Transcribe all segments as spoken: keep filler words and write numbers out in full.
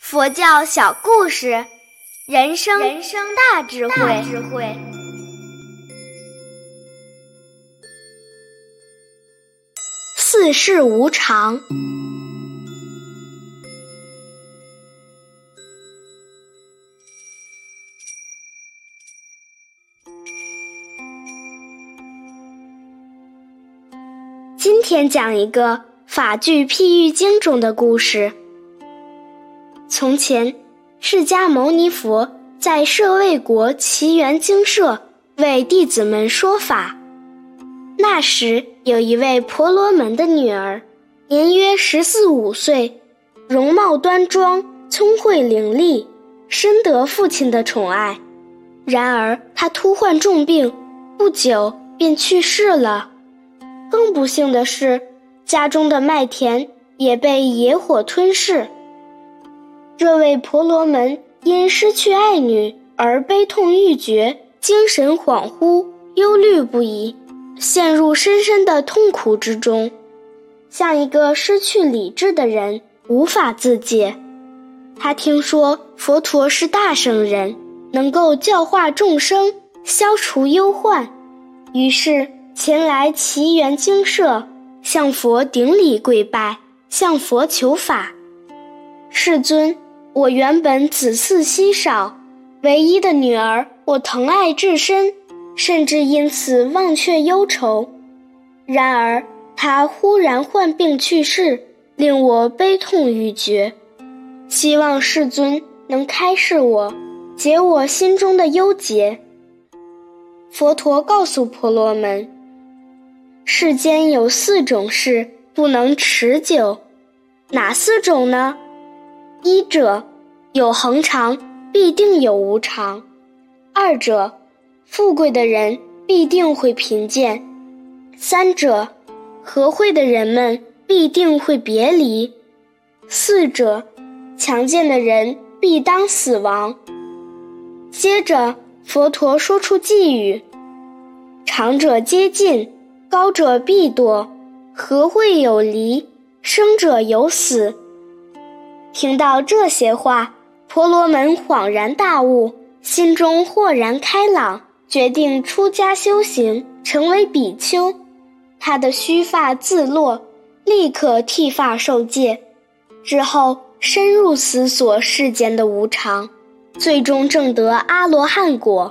佛教小故事，人生人生大智慧。大智慧。世事无常。今天讲一个法句譬喻经中的故事。从前，释迦牟尼佛在舍卫国祇园精舍为弟子们说法。那时有一位婆罗门的女儿，年约十四五岁，容貌端庄，聪慧伶俐，深得父亲的宠爱。然而她突患重病，不久便去世了。更不幸的是，家中的麦田也被野火吞噬。这位婆罗门因失去爱女而悲痛欲绝，精神恍惚，忧虑不已，陷入深深的痛苦之中，像一个失去理智的人，无法自解。他听说佛陀是大圣人，能够教化众生，消除忧患，于是前来祇园精舍，向佛顶礼跪拜，向佛求法。世尊，我原本子嗣稀少，唯一的女儿我疼爱至深，甚至因此忘却忧愁。然而她忽然患病去世，令我悲痛欲绝。希望世尊能开示我，解我心中的忧结。佛陀告诉婆罗门，世间有四种事不能持久，哪四种呢？一者，有恒常，必定有无常；二者，富贵的人必定会贫贱；三者，和会的人们必定会别离；四者，强健的人必当死亡。接着，佛陀说出寄语：长者皆尽，高者必堕，和会有离，生者有死。听到这些话，婆罗门恍然大悟，心中豁然开朗，决定出家修行，成为比丘。他的须发自落，立刻剃发受戒，之后深入思索世间的无常，最终证得阿罗汉果。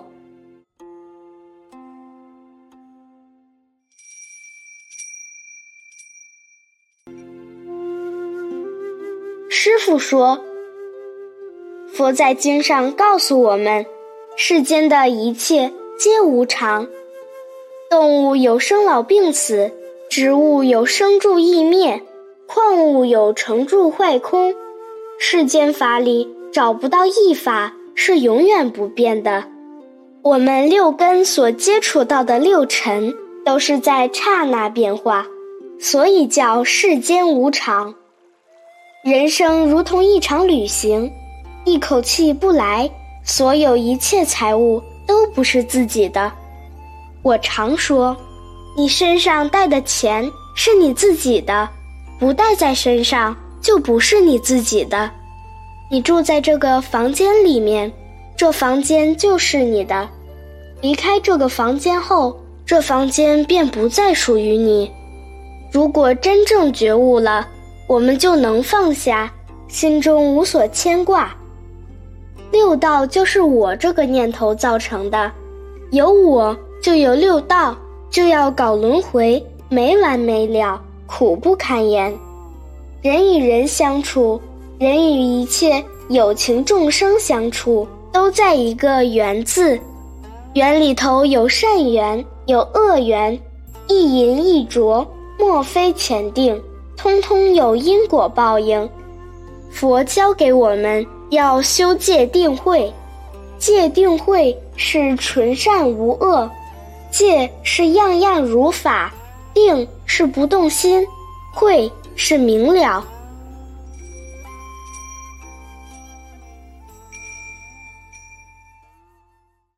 师父说，佛在经上告诉我们，世间的一切皆无常，动物有生老病死，植物有生住异灭，矿物有成住坏空，世间法里找不到一法是永远不变的。我们六根所接触到的六尘都是在刹那变化，所以叫世间无常。人生如同一场旅行，一口气不来，所有一切财物都不是自己的。我常说，你身上带的钱是你自己的，不带在身上就不是你自己的。你住在这个房间里面，这房间就是你的。离开这个房间后，这房间便不再属于你。如果真正觉悟了，我们就能放下，心中无所牵挂。六道就是我这个念头造成的，有我就有六道，就要搞轮回，没完没了，苦不堪言。人与人相处，人与一切有情众生相处，都在一个缘字。缘里头有善缘，有恶缘，一淫一浊，莫非前定，通通有因果报应。佛教给我们要修戒定慧，戒定慧是纯善无恶，戒是样样如法，定是不动心，慧是明了。